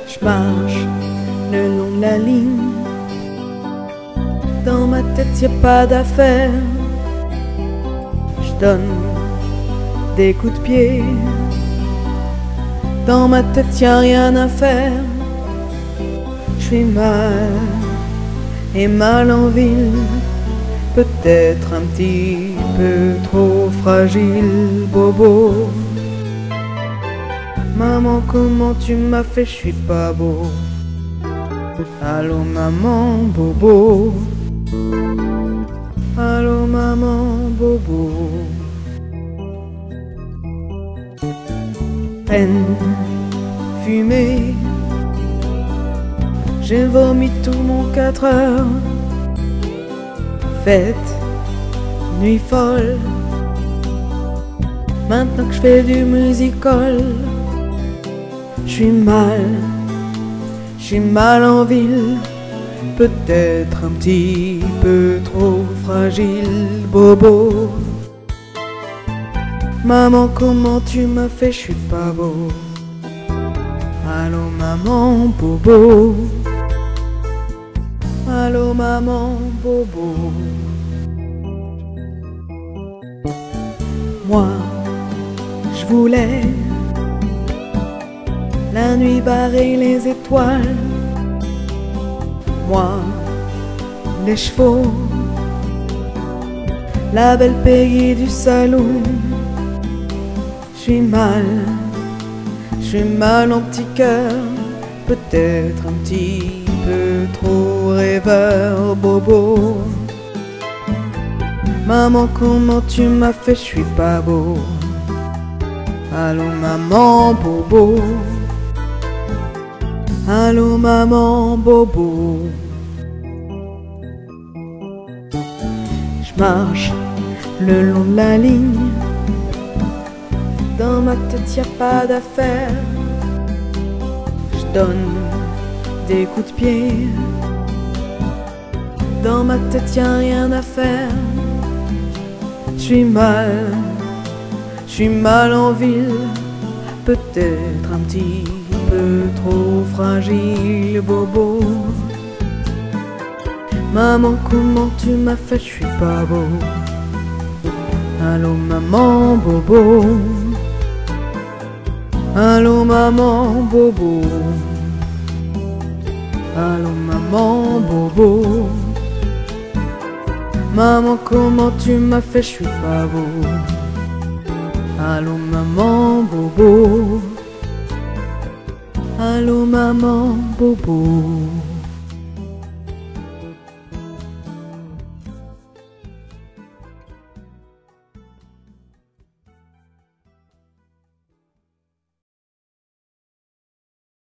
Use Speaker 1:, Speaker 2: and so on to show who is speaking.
Speaker 1: Je marche le long de la ligne. Dans ma tête y'a pas d'affaire. Je donne des coups de pied. Dans ma tête y'a rien à faire. Je suis mal et mal en ville. Peut-être un petit peu trop fragile, bobo. Maman, comment tu m'as fait, je suis pas beau. Allô maman, bobo. Allô maman, bobo. Peine, fumée. J'ai vomi tout mon 4 heures. Fête, nuit folle. Maintenant que je fais du musical. Je suis mal en ville. Peut-être un petit peu trop fragile, bobo. Maman, comment tu m'as fait, je suis pas beau. Allô maman, bobo. Allô maman, bobo. Moi, je voulais la nuit barrer les étoiles. Moi, les chevaux, la belle payée du salon. Je suis mal en petit cœur. Peut-être un petit peu trop rêveur, bobo. Maman, comment tu m'as fait, je suis pas beau. Allô maman, bobo. Allô maman, bobo. Je marche le long de la ligne. Dans ma tête y'a pas d'affaire. Je donne des coups de pied. Dans ma tête y'a rien à faire. Je suis mal en ville. Peut-être un petit peu trop fragile, bobo. Maman, comment tu m'as fait, je suis pas beau. Allô maman, bobo. Allô maman, bobo. Allô maman, bobo. Maman, comment tu m'as fait, je suis pas beau. Allô maman, bobo. Allô maman, bobo.